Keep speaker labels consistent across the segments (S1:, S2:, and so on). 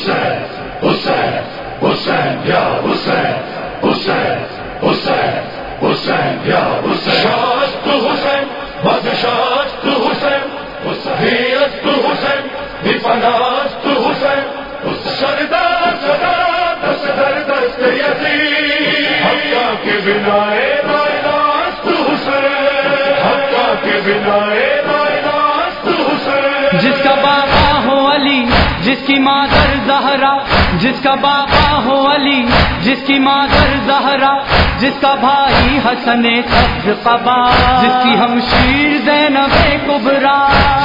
S1: حسین حسین حسین یا حسین حسین حسین حسین یا حسین شاست حسین بادشاست حسین حسینیت حسین بپناست حسین سردار سدا دست در دست یتیم حقا کے بنا نائناست حسین حقا کے بنا نائناست حسین
S2: جس کا باپا ہو علی جس کی مادر زہرا جس کا باپا ہو علی جس کی مادر زہرا جس کا بھائی حسن سبز قبا جس کی ہمشیر زینب کبریٰ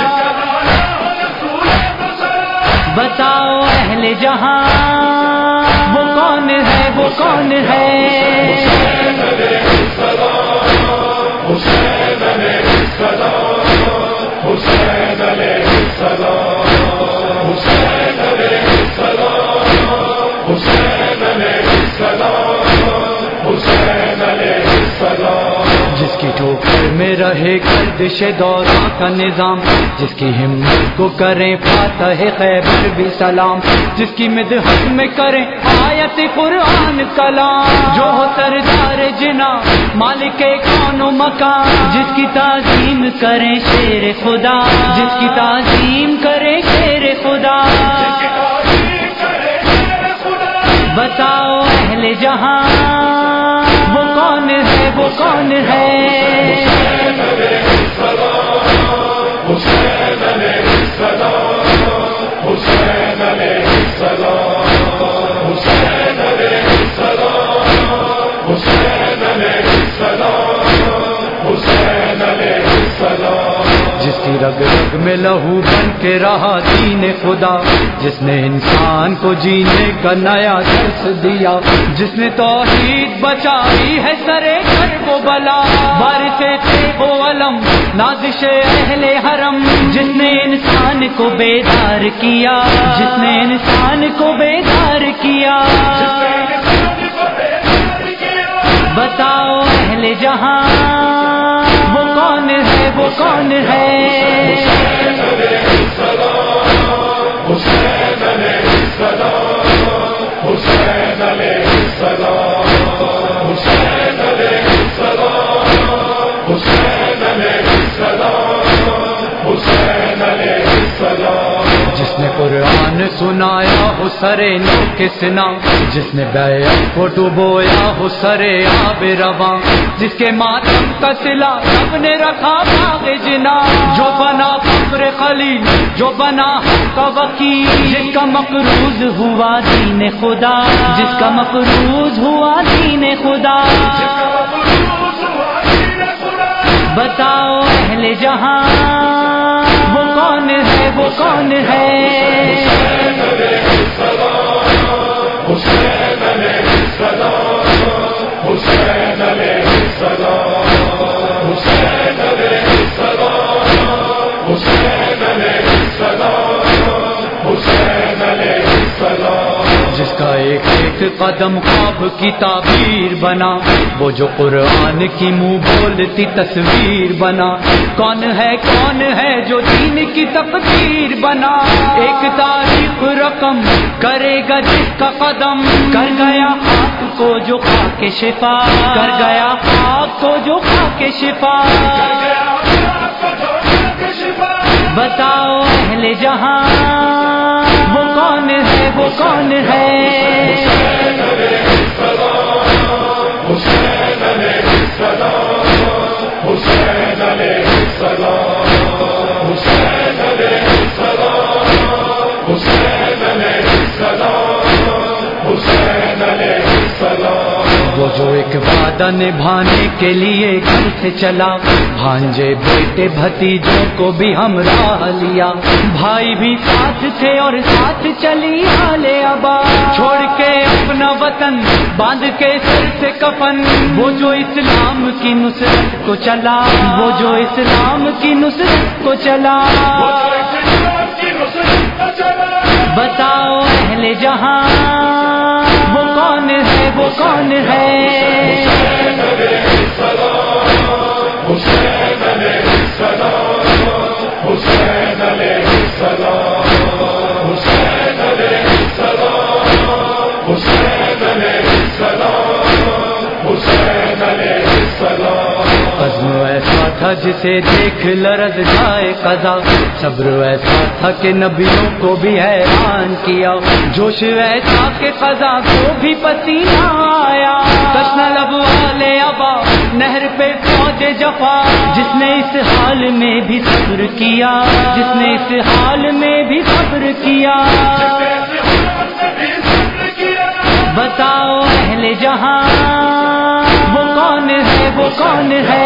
S2: بتاؤ اہل جہاں وہ کون ہے وہ کون ہے
S1: حسین علیہ السلام حسین علیہ السلام حسین علیہ السلام حسین علیہ السلام حسین علیہ السلام حسین علیہ السلام
S2: جس کی ٹھوکر میں رہے گردش دورہ کا نظام جس کی ہمت کو کریں فاتح خیبر بھی سلام جس کی مدحت میں کریں آیت قرآن کلام جو ہو سردار جنا مالک کون و مکان جس کی تعظیم کریں شیر خدا جس کی تعظیم کریں شیر خدا بتاؤ اہل جہاں وہ کون ہے وہ کون ہے
S1: حسین علیہ السلام حسین علیہ السلام حسین علیہ السلام حسین علیہ السلام حسین علیہ السلام حسین علیہ السلام
S2: جس کی رگ رگ میں لہو بن کے رہا دین خدا جس نے انسان کو جینے کا نیا درس دیا جس نے توحید بچائی ہے سرے کرب و بلا وارث تیغ و علم نازش اہل حرم جس نے انسان کو بیدار کیا جس نے انسان کو بیدار کیا بتاؤ اہل جہاں وہ کون ہے وہ کون ہے
S1: حسین علیہ السلام حسین علیہ السلام حسین علیہ السلام حسین علیہ السلام حسین علیہ السلام حسین علیہ السلام
S2: جس نے قرآن سنایا ہو سرے نو کے سنا جس نے بیعت کو ڈبویا ہو سرے آب رواں جس کے ماتم کا صلہ سب نے رکھا باغ جنا جو بنا فخر خلیل جو بنا حق کا وکیل جس کا مقروض ہوا دین خدا جس کا مقروض ہوا دین خدا بتاؤ اہل جہاں وہ کون ہے وہ کون ہے
S1: حسین علیہ السلام حسین علیہ السلام حسین علیہ السلام حسین علیہ السلام حسین علیہ السلام حسین علیہ السلام
S2: جس کا ایک ایک قدم خواب کی تعبیر بنا وہ جو قرآن کی منہ بولتی تصویر بنا کون ہے جو دین کی تقدیر بنا ایک تاریخ رقم کرے گا جس کا قدم کر گیا خاک کو جو خاک شفا کر گیا خاک کو جو خاک شفا بتاؤ اہل جہاں وہ کون ہے وہ کون ہے
S1: حسین علیہ السلام حسین علیہ السلام حسین علیہ السلام حسین علیہ السلام حسین علیہ السلام حسین علیہ السلام
S2: وہ جو ایک وعدہ نبھانے کے لیے گھر سے چلا بھانجے بیٹے بھتیجوں کو بھی ہمراہ لیا بھائی بھی ساتھ تھے اور ساتھ چلی آل ابا چھوڑ کے اپنا وطن باندھ کے سر سے کفن وہ جو اسلام کی نصرت کو چلا وہ جو اسلام کی نصرت کو چلا بتاؤ اہل جہاں وہ کون ہے وہ کون ہے
S1: حسین علیہ السلام حسین علیہ السلام حسین علیہ السلام حسین علیہ السلام
S2: تھا جسے دیکھ لرز جائے قضا، صبر ایسا تھا کہ نبیوں کو بھی حیران کیا، جوش ایسا کہ قضا کو بھی پسینہ آیا، تشنہ لب والے ابا نہر پہ فوج جفا، جس نے اس حال میں بھی صبر کیا، جس نے اس حال میں بھی صبر کیا۔ بتاؤ اہل جہاں وہ کون ہے، وہ کون ہے؟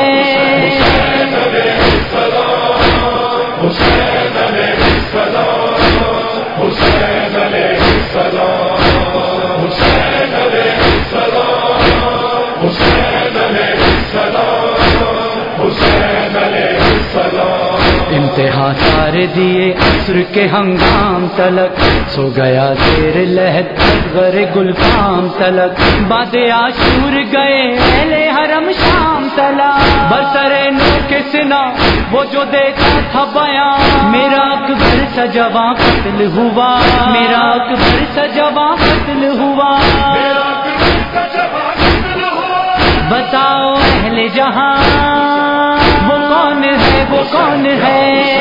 S2: امتحان سارے دیے عصر کے ہنگام تلک، سو گیا زیر لہد اصغر گلفام تلک، باد عاشور گئے اہل حرم شام تلک، برسرے نو کے سنا وہ جو دیتا تھا بیان، میرا اکبر سا جواں قتل ہوا، میرا اکبر سا جواں قتل ہوا۔ بتاؤ اہل جہاں وہ کون ہے، وہ کون ہے؟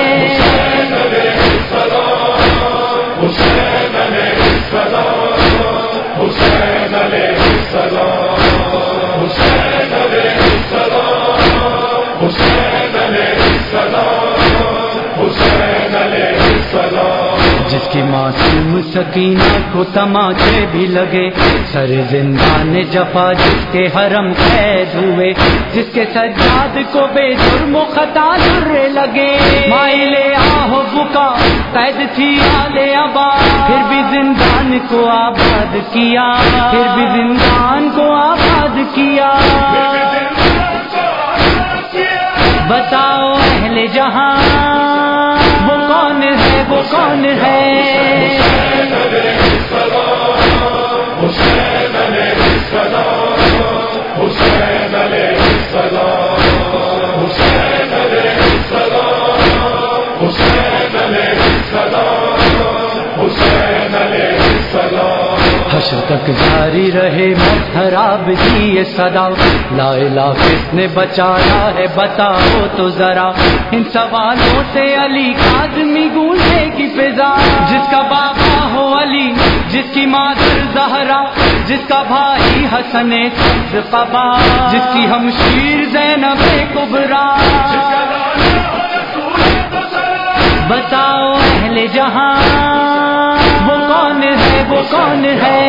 S2: جس کی معصوم سکینہ کو تماچے بھی لگے، سر زندان جفا جس کے حرم قید ہوئے، جس کے سجاد کو بے جرم و خطا درے لگے، مائل آہ بکا قید تھی آل ابا، پھر بھی زندان کو آباد کیا، پھر بھی زندان کو آباد کیا۔ بتاؤ اہل جہاں وہ کون ہے، وہ کون ہے؟ حشر تک جاری رہے محراب کی یہ صدا، لا الہ کس نے بچایا ہے بتاؤ تو ذرا، ان سوالوں سے علی کاظمی گونجے کی فضا، جس کا بابا ہو علی، جس کی مادر زہرا، جس کا بھائی حسن سبز قبا، جس کی ہمشیر زینب کبریٰ۔ بتاؤ اہل جہاں وہ کون ہے، وہ کون ہے؟